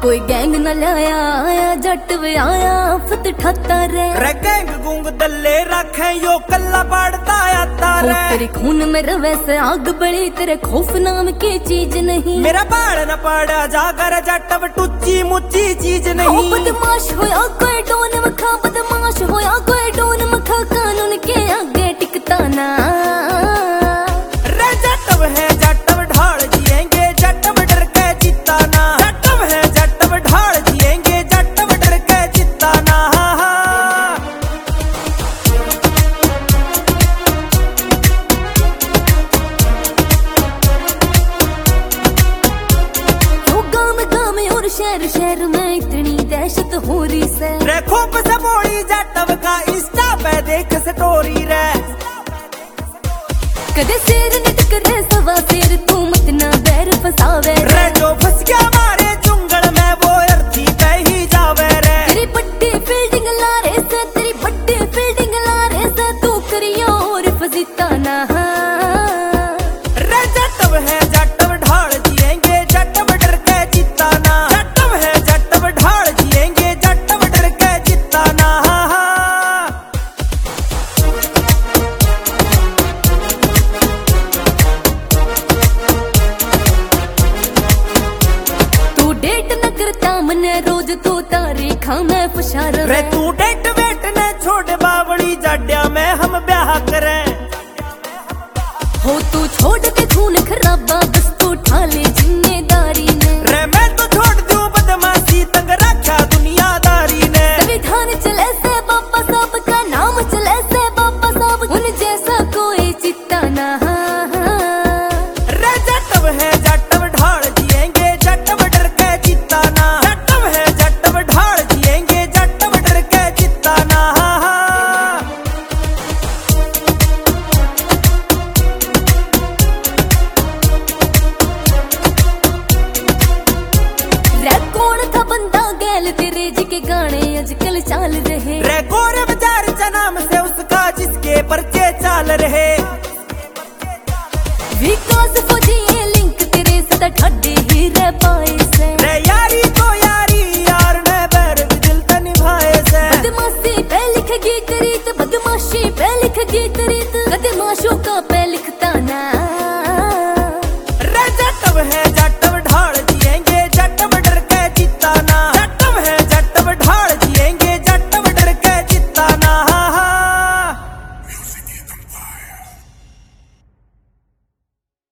कोई गैंग न लाया आया जट वे आया फत ठाता रे गैंग गुंग दल्ले रखे यो कल्ला पड़ता आता रे तेरे खून में रवे से आग बड़ी तेरे खौफ नाम की चीज नहीं मेरा बाड़ न पड़ा जागर जट टुच्ची मुच्ची चीज नहीं बदमाश होया कोई डोन मखा बदमाश होया कोई डोन मखा कानून के आगे टिकता ना रे जटव है जटव ढाल जिएंगे जटव डर के जीता ना जटव है जटव ढाल जिएंगे जटव डर के जीता ना और शहर शहर में इतनी दहशत हो रही से रे खूब से बोली जटव का इंस्टा पे देख स्टोरी रे कदे शेर ने टकरे सवा शेर तू मत ना बैर फसावे रे जो फंस गया मारे चुंगल में वो अर्थी पे ही जावे रे तेरी बड्डी फील्डिंग लारे से तेरी बड्डी फील्डिंग लारे से तू करियो और फजीता ना रे जटव है जटव ढाल जिएंगे जटव डर के जीता ना जटव है जटव ढाल जिएंगे जटव डर के जीता ना डेट न करता मने रोज तो तारीखा में फशार रे तू डेट वेट ने छोड़ बावड़ी जाड्या